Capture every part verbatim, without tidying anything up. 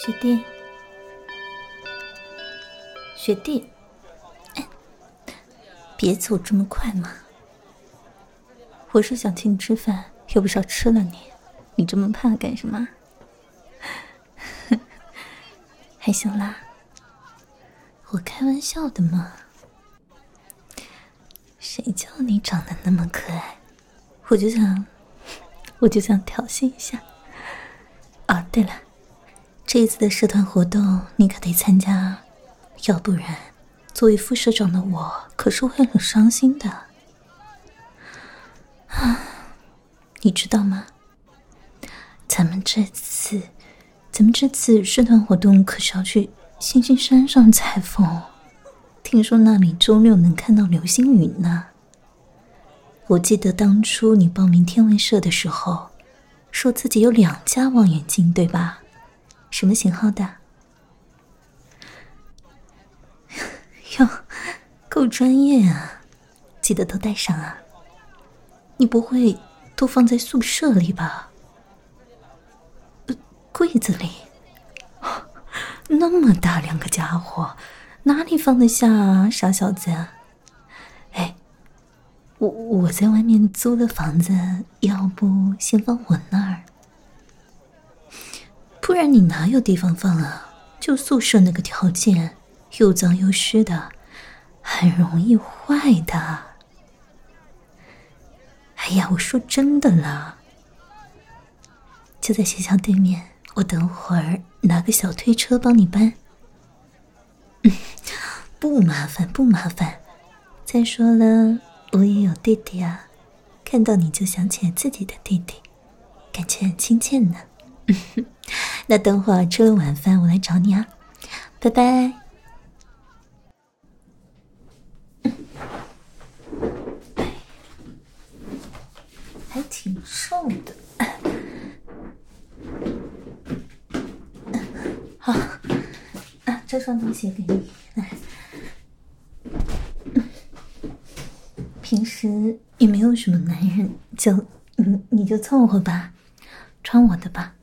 学弟，学弟，哎，别走这么快嘛！我是想请你吃饭，又不是要吃了你，你这么怕干什么？还行啦，我开玩笑的嘛。谁叫你长得那么可爱，我就想，我就想挑衅一下。哦，对了，这一次的社团活动你可得参加，要不然作为副社长的我可是会很伤心的。啊，你知道吗？咱们这次，咱们这次社团活动可是要去星星山上采风。听说那里周六能看到流星雨呢。我记得当初你报名天文社的时候，说自己有两架望远镜，对吧？什么型号的？哟，够专业啊，记得都带上啊。你不会都放在宿舍里吧？呃，柜子里？那么大两个家伙，哪里放得下啊，傻小子！哎，我我在外面租了房子，要不先放我那儿？不然你哪有地方放啊？就宿舍那个条件，又脏又湿的，很容易坏的。哎呀，我说真的啦，就在学校对面，我等会儿拿个小推车帮你搬。嗯，不麻烦不麻烦。再说了，我也有弟弟啊，看到你就想起来自己的弟弟，感觉很亲切呢。那等会儿吃了晚饭我来找你啊，拜拜。还挺瘦的。好啊，这双东西给你来。平时也没有什么男人，就你你就凑合吧，穿我的吧。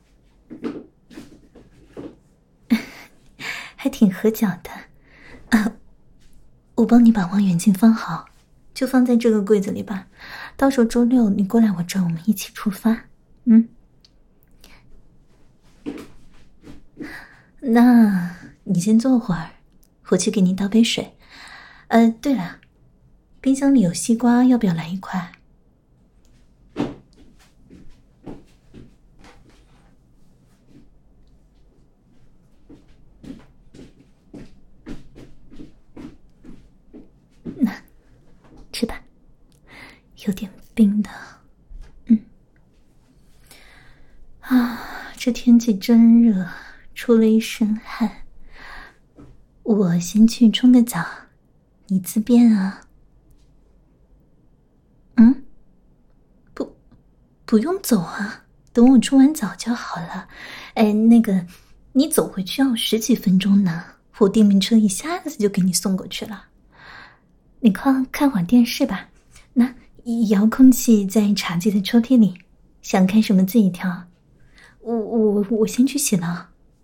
还挺合脚的啊！我帮你把望远镜放好，就放在这个柜子里吧。到时候周六你过来我这儿，我们一起出发。嗯，那你先坐会儿，我去给你倒杯水。呃，对了，冰箱里有西瓜，要不要来一块？那吃吧，有点冰的。嗯，啊，这天气真热，出了一身汗。我先去冲个澡，你自便啊。嗯，不，不用走啊，等我冲完澡就好了。哎，那个，你走回去要十几分钟呢，我电瓶车一下子就给你送过去了。你快看会儿电视吧，那遥控器在茶几的抽屉里，想看什么自己挑。我我我先去洗了。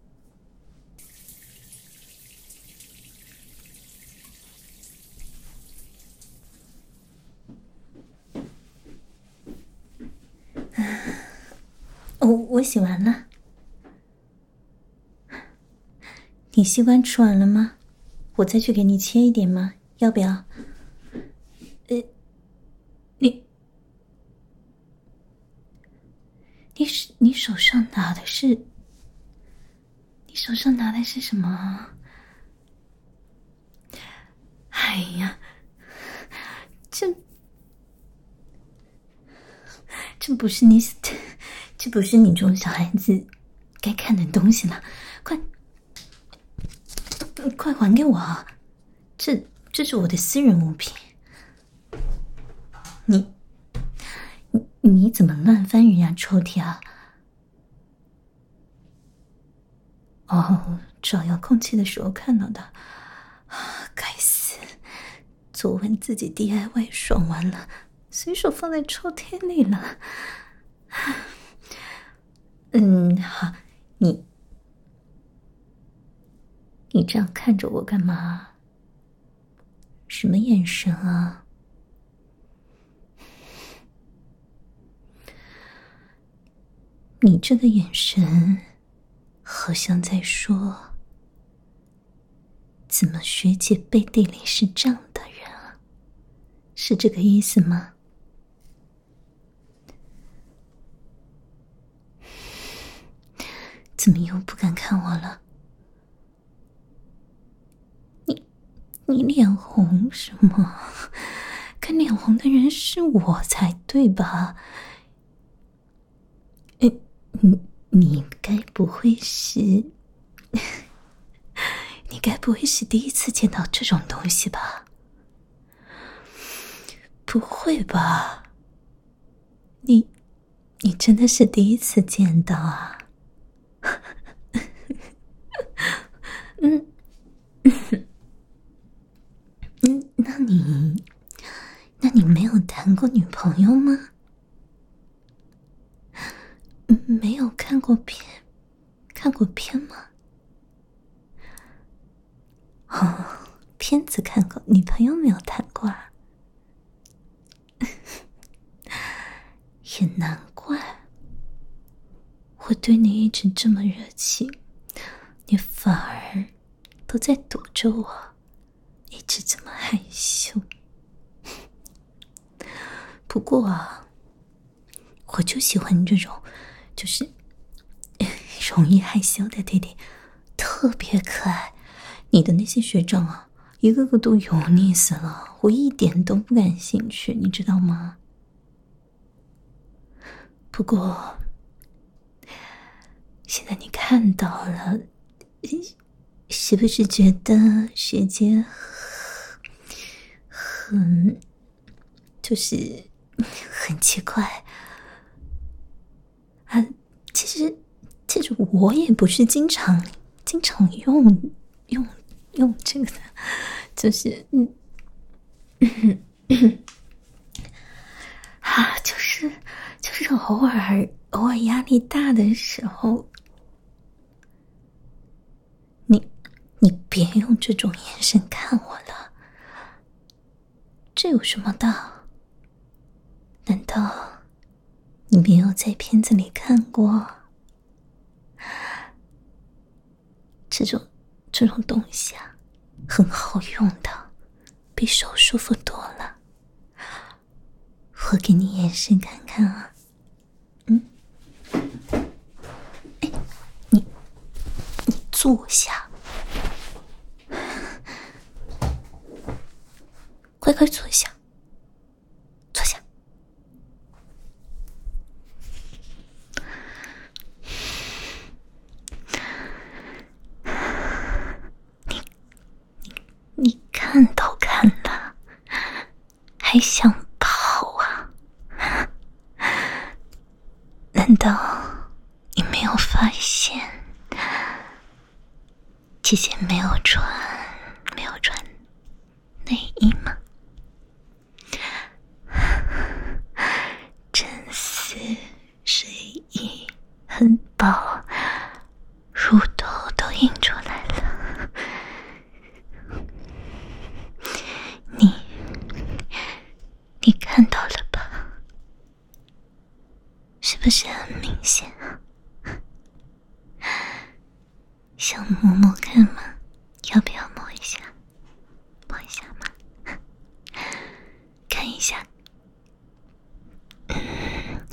我我洗完了。你西瓜吃完了吗？我再去给你切一点吗？要不要？呃，你你是你手上拿的是？你手上拿的是什么？哎呀，这这不是你，这不是你这种小孩子该看的东西了，快！快还给我！这这是我的私人物品。你你你怎么乱翻人家抽屉啊？哦，找遥控器的时候看到的。该死，昨晚自己 D I Y 爽完了，随手放在抽屉里了。嗯，好，你你这样看着我干嘛？什么眼神啊？你这个眼神好像在说，怎么学姐背地里是这样的人啊？是这个意思吗？怎么又不敢看我了？你你脸红什么？看脸红的人是我才对吧？诶，你你该不会是你该不会是第一次见到这种东西吧？不会吧？你你真的是第一次见到啊？嗯嗯，那你那你没有谈过女朋友吗？嗯，没有看过片，看过片吗？哦，片子看过，女朋友没有谈过啊。也难怪，我对你一直这么热情，你反而都在躲着我，一直这么害羞。不过啊，我就喜欢你这种，就是容易害羞的弟弟，特别可爱。你的那些学长啊，一个个都油腻死了，我一点都不感兴趣，你知道吗？不过，现在你看到了，是不是觉得学姐很，就是很奇怪啊？其实，其实我也不是经常经常用用用这个的，就是嗯嗯啊，就是就是偶尔偶尔压力大的时候。你你别用这种眼神看我了，这有什么的？难道你没有在片子里看过这种这种东西啊？很好用的，比手舒服多了。我给你眼神看看啊，嗯，哎，你你坐下。快快坐下，坐下。你你你看都看了，还想跑啊？难道你没有发现，姐姐没有穿没有穿内衣吗？真丝睡衣很薄，乳头都印出来了。你你看到了吧？是不是很明显啊？想摸摸看吗？要不要摸一下？摸一下吗？看一下。嗯，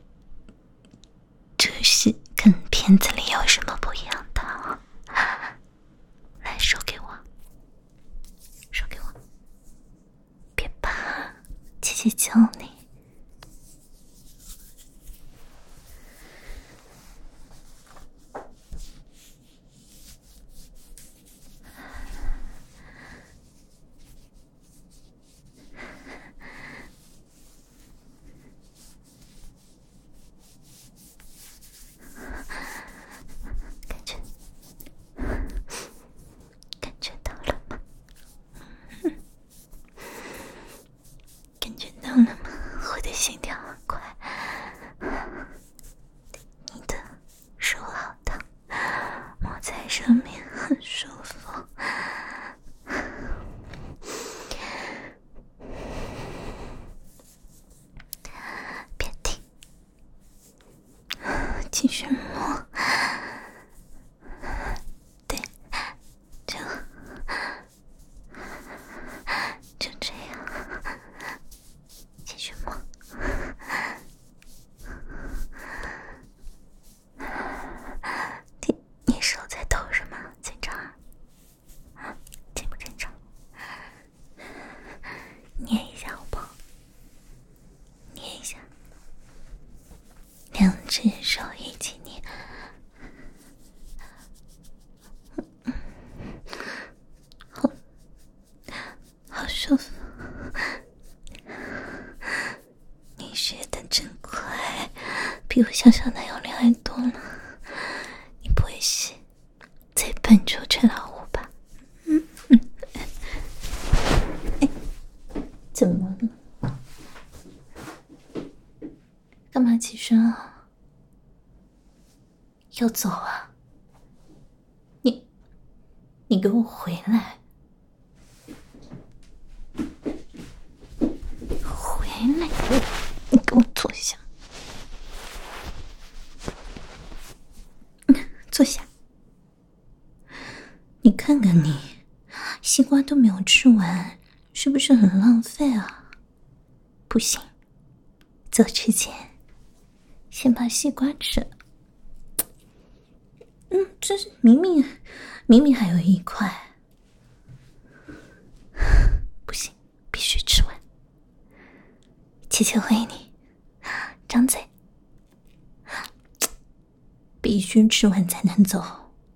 这是跟片子里有什么不一样的？来，手给我，手给我，别怕，姐姐教你。心跳很快，你的手好烫，摸在上面很舒服。 比我想象的要厉害多了。你不会是在笨拙追老虎吧？嗯嗯。哎，怎么了？干嘛起身啊？要走啊？你，你给我回来！回来！你给我坐下。坐下。你看看你，西瓜都没有吃完，是不是很浪费啊？不行，走之前先把西瓜吃了。嗯，这是明明明明还有一块，不行，必须吃完。姐姐喂你，张嘴，必须吃完才能走。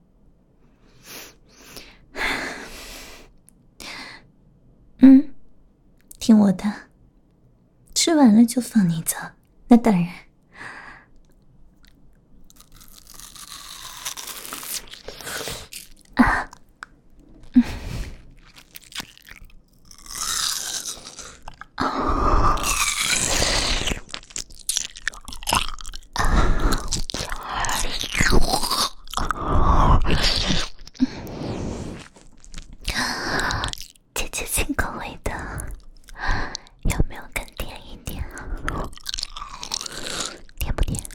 嗯，听我的，吃完了就放你走。那当然。啊，嗯，哦，姐姐轻口味的，有没有更甜一点？甜不甜？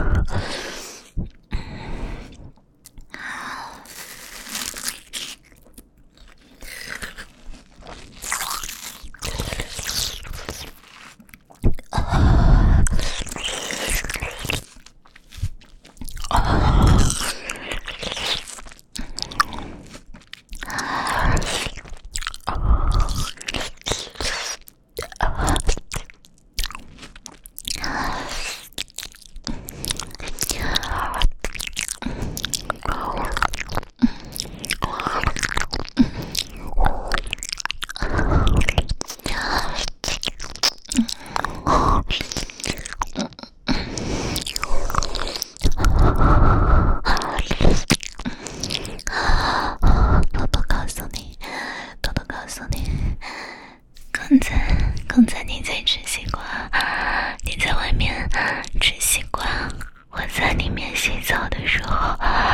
刚才，刚才你在吃西瓜，你在外面吃西瓜，我在里面洗澡的时候，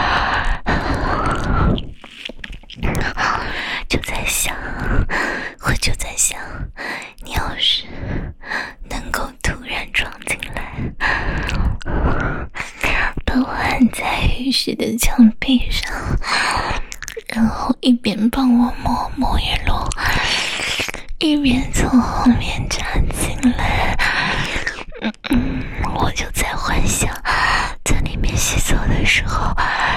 就在想，我就在想，你要是能够突然闯进来，把我按在浴室的墙壁上，然后一边帮我抹沐浴露，一边从后面扎进来，嗯嗯，我就在幻想，在里面洗澡的时候，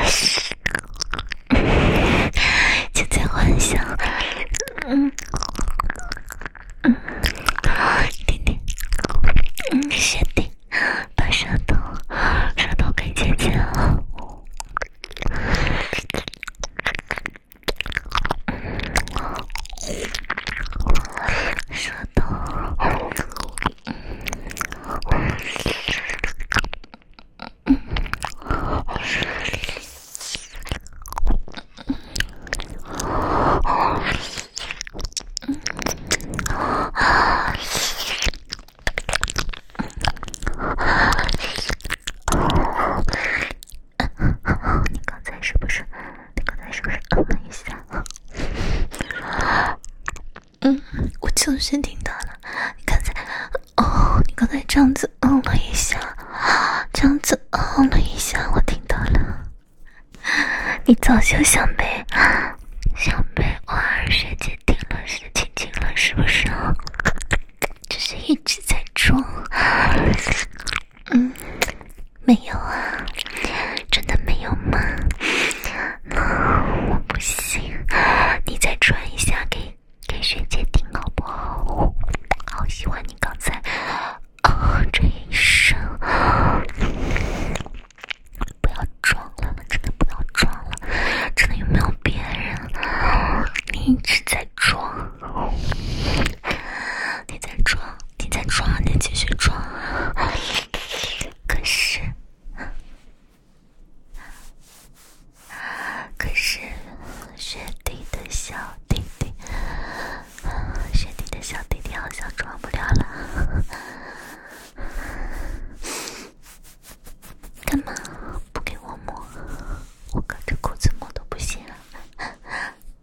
就在幻想，嗯嗯，弟弟，嗯，学弟，把舌头，舌头给姐姐啊。舌头，你刚才是不是？你刚才是不是嗯了一下？嗯，我就是听到了。你刚才，哦，你刚才这样子嗯了一下，这样子嗯了一下，我听到了。你早就想被想被我二学姐听了是亲亲了，是不是？只是一直在装。嗯，没有啊，真的没有吗？我不信，你再转一下给给学姐听好不好？好喜欢你刚才啊这一声，不要装了，真的不要装了，真的有没有别人？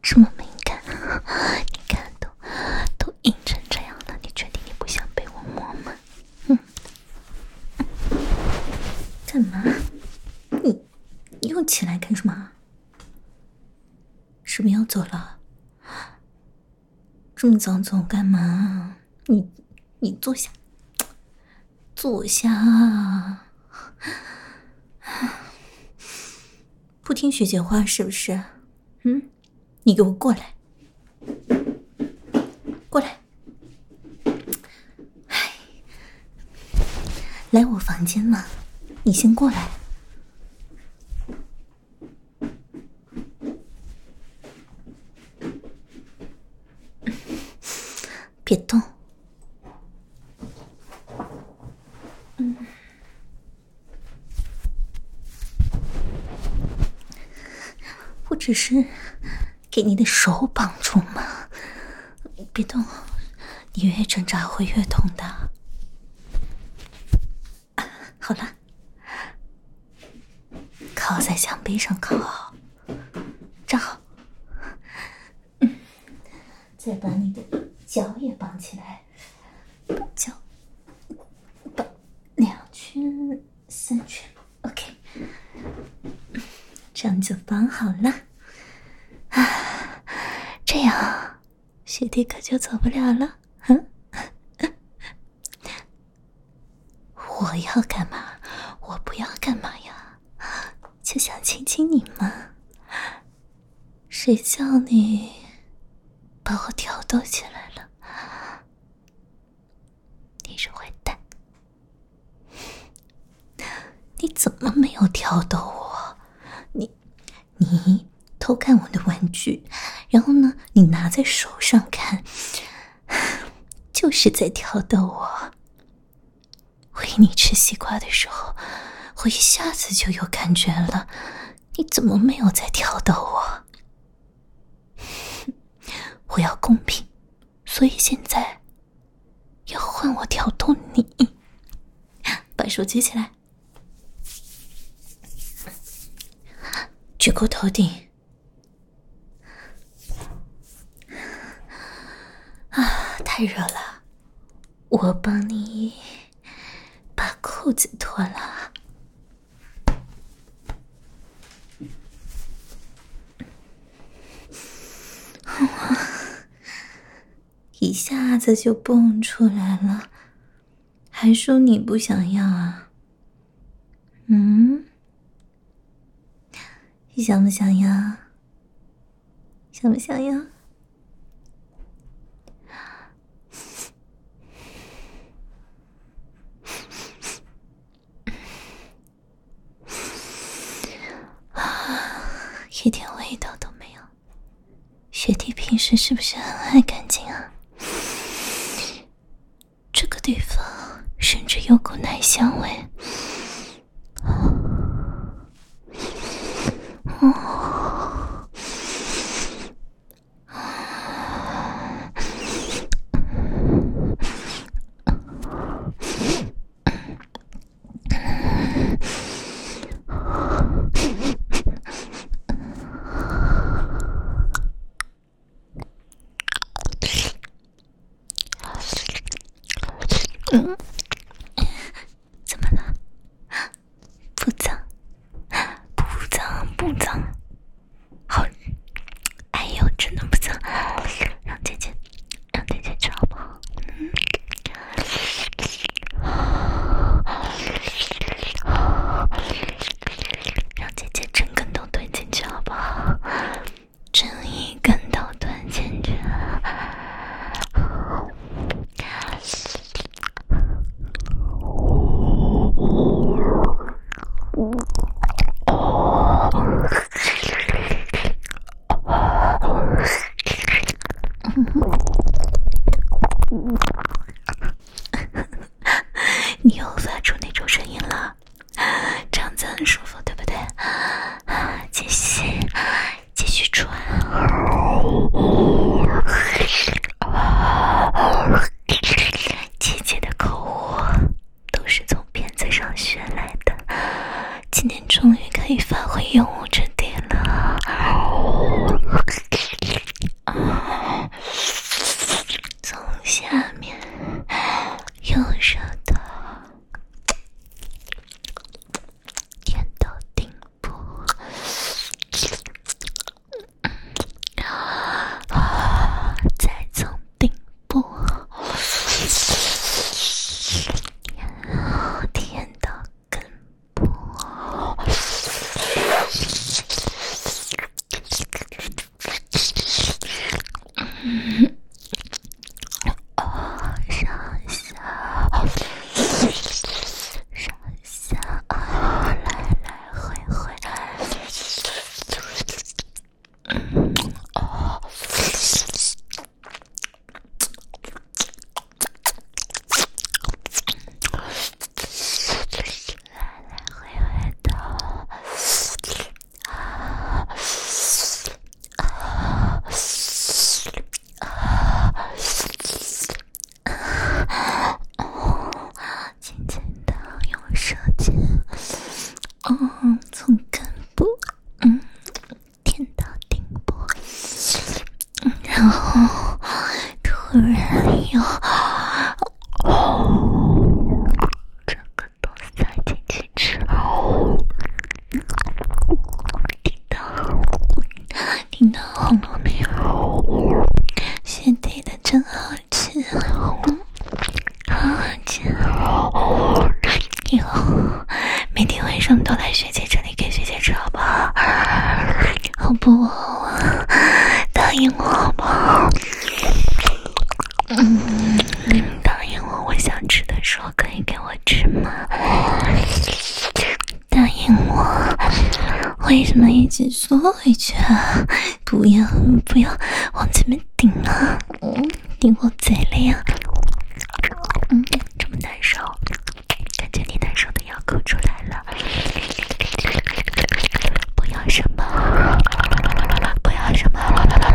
这么敏感，你看都都硬成这样了，你确定你不想被我摸吗？嗯，干嘛？你你又起来干什么？是不是要走了？这么早走干嘛？你你坐下，坐下啊！不听学姐话是不是？嗯，你给我过来，过来！哎，来我房间嘛，你先过来。别动。嗯。我只是给你的手绑住嘛，别动，你越挣扎会越痛的。啊，好了，靠在墙壁上靠好，站好。嗯，再把你的脚也绑起来，脚绑两圈、三圈 ，OK。这样就绑好了啊！这样学弟可就走不了了。嗯，我要干嘛？我不要干嘛呀？就想亲亲你嘛。谁叫你把我挑逗起来了？你是坏蛋！你怎么没有挑逗我？你你偷看我的玩具，然后呢，你拿在手上看，就是在挑逗我。喂你吃西瓜的时候，我一下子就有感觉了，你怎么没有在挑逗我？我要公平，所以现在要换我挑逗你。把手举起来，举过头顶。啊，太热了，我帮你把裤子脱了。一下子就蹦出来了，还说你不想要啊？嗯，你想不想要？想不想要？一点味道都没有。学弟平时是不是很爱干净啊？这个地方甚至有股奶香味。哦，嗯，怎么了？不脏，不脏，不脏。好，哎呦，真的不脏。让姐姐，让姐姐吃好不好？嗯。让姐姐整根都吞进去好不好？整一根都吞进去。你又发出那种声音了，这样子很舒服，对不对？继续，继续传。姐姐的口误都是从片子上学来的，今天终于可以发挥用武之地了。 然后突然又整个都塞进去之后，听到听到喉咙里血滴的真好吃，好好吃。以后每天晚上都来学姐这里给学姐吃好不好？好不好啊？答应我好不好？嗯，答应我，我想吃的时候可以给我吃吗？答应我，为什么一直缩回去啊？不要不要往这边顶啊！嗯，顶我嘴里啊！嗯，这么难受，感觉你难受的要哭出来了。不要什么，不要什么，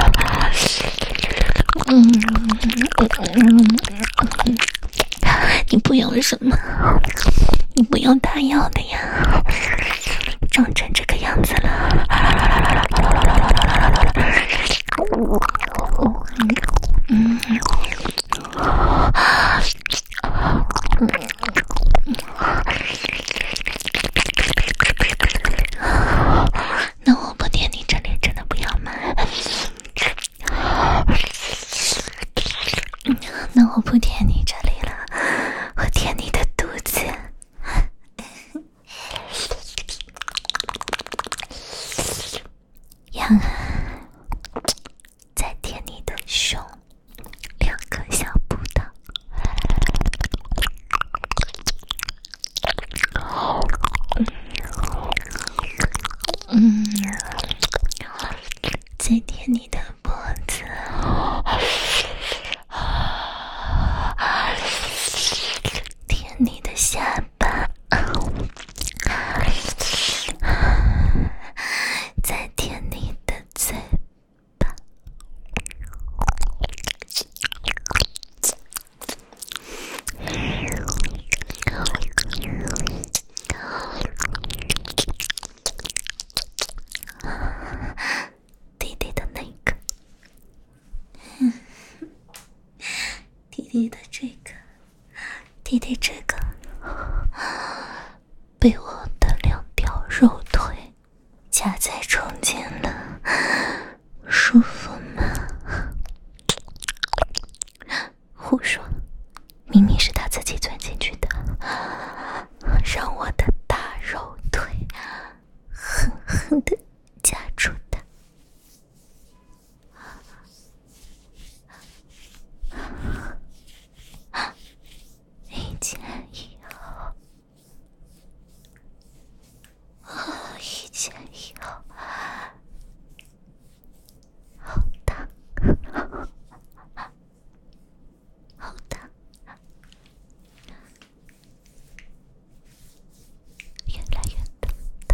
嗯嗯，你不要什么？你不要大药的呀，长成这个样子了。嗯嗯。那我不舔你这里真的不要吗？那我不舔你这里了，我舔你的肚子。痒，再舔你的胸，两颗小葡萄。嗯，再舔你的脖子，舔你的下巴，再舔你的嘴巴。弟弟的那个，嗯，弟弟的这个，弟弟这个，被我的两条肉腿夹在中间了，舒服吗？胡说，明明是他自己钻进去的，让我的大肉腿狠狠地夹住他。一前一后，一前一后，好烫，好烫，越来越烫。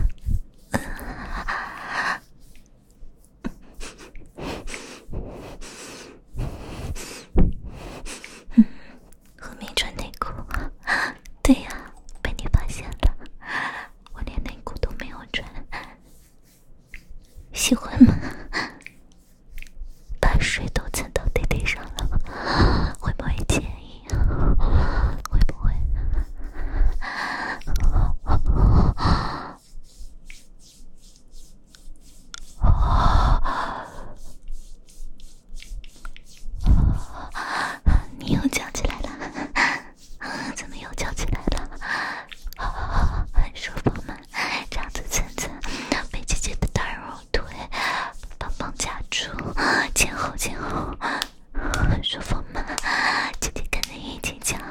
后面穿内裤，对呀，被你发现了，我连内裤都没有穿，喜欢吗？把水都蹭到弟弟上了，会不会介意？会不会？你又叫起来了，怎么又叫起来了？很舒服吗？这样子蹭蹭，被姐姐的大肉腿棒棒夹住，前后前后，很舒服吗？姐姐跟你一起叫。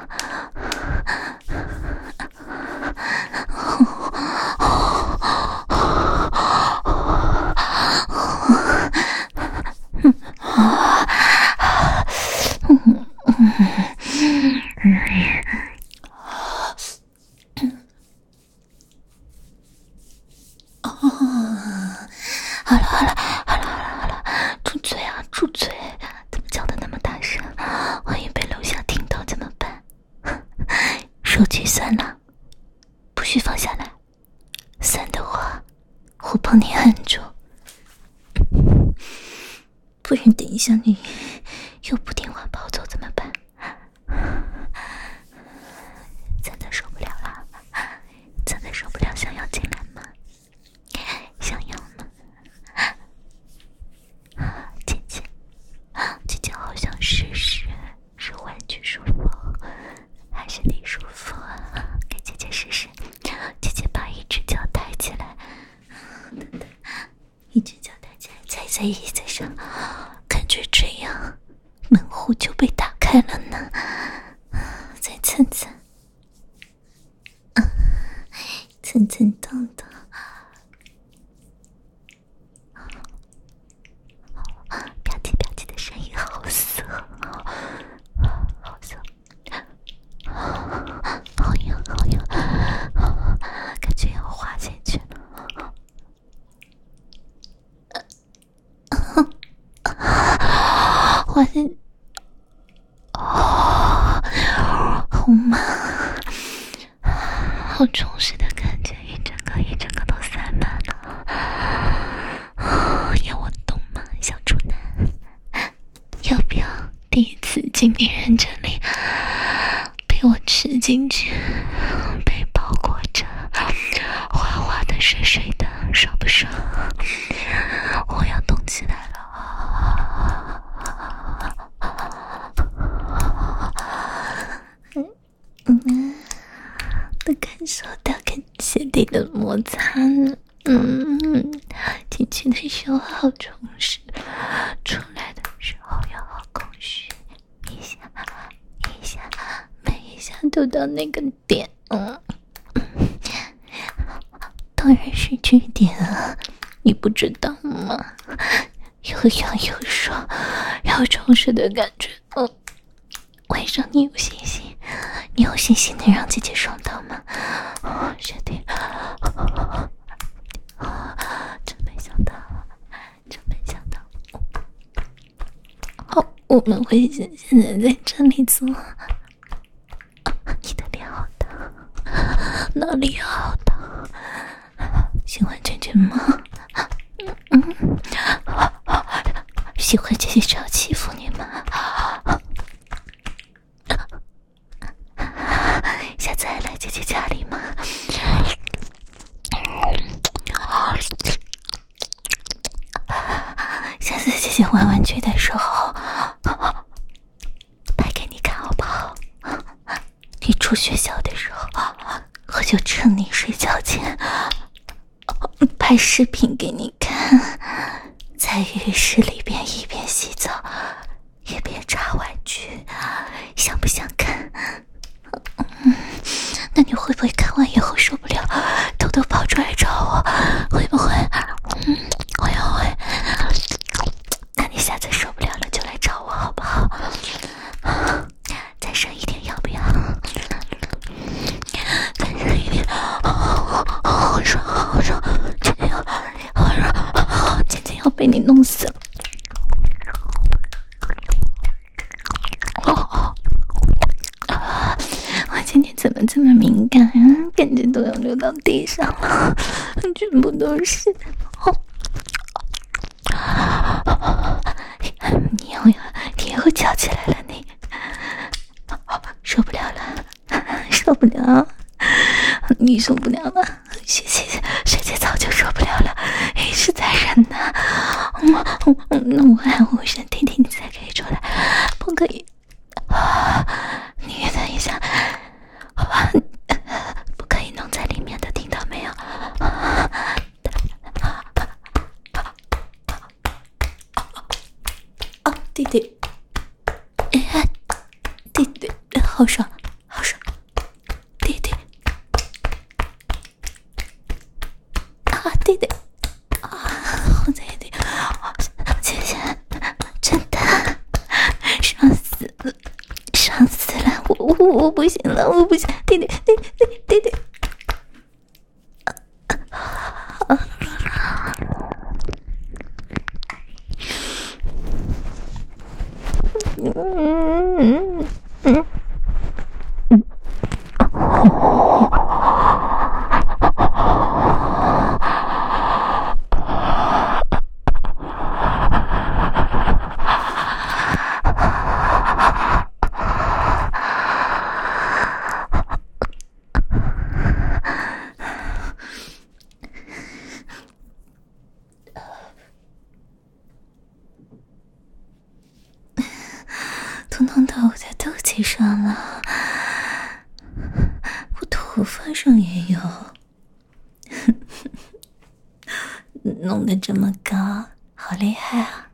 好了好了好了好了好了，住嘴啊住嘴！怎么叫的那么大声？万一被楼下听到怎么办？手机酸了，不许放下来，酸的话我帮你按住。 不然等一下你又不听话跑走怎么办？真的受不了了，真的受不了，想要进来吗？想要吗？姐姐，姐姐好想试试，是玩具舒服还是你舒服啊？给姐姐试试。姐姐把一只脚抬起来，一只脚抬起来，踩在椅子上，感觉这样门户就被打开了呢。再蹭蹭，蹭蹭荡荡，吧唧吧唧的声音好涩，好涩，好痒好痒，感觉要滑进去了。滑进，哦，好麻，好充实的感觉，一整个一整个都塞满了。要我动吗，小处男？要不要第一次进女人这里，被我吃进去，被包裹着，滑滑的、水水的，爽不爽？我要动起来了。嗯，都感受到跟鞋底的摩擦呢。嗯，进去的时候好充实，出来的时候要好空虚，一下一下，每一下都到那个点。嗯，当然是据点啊，你不知道吗？又痒又爽，又充实的感觉。嗯，晚上你有信心？你有信心能让姐姐爽到吗？哦，学弟，真没想到，真没想到。好，我们会现在在这里做。你的脸好大，哪里好大？喜欢卷卷吗？嗯嗯，喜欢姐姐这样欺负你吗？下次还来姐姐家里吗？下次姐姐玩玩具的时候拍给你看好不好？你住学校的时候，我就趁你睡觉前拍视频给你看，在浴室里边一边洗澡一边查玩具，想不想看？嗯，那你会不会看完以后受不了，偷偷跑出来找我？会不会？嗯，会会。那你下次受不了了就来找我好不好？再深一点要不要？再深一点，好爽好爽，今天要好爽，今天要被你弄死了。我今天怎么这么敏感啊？感觉都要流到地上了，全部都是。哦，你又你又叫起来了，你受不了了，受不了，你受不了了，学姐学姐早就受不了了，一直在忍呢。嗯嗯，那我按我身体体你才可以出来，不可以。你等一下，不可以弄在里面的，听到没有？哦，弟弟，哎，弟弟，好爽，好爽，弟弟，啊，弟弟，啊，好在弟弟，谢谢，真的，爽死了。爽死了！我我我不行了，我不行！弟弟弟弟弟弟，嗯嗯嗯嗯， 到了，我头发上也有，弄得这么高，好厉害啊！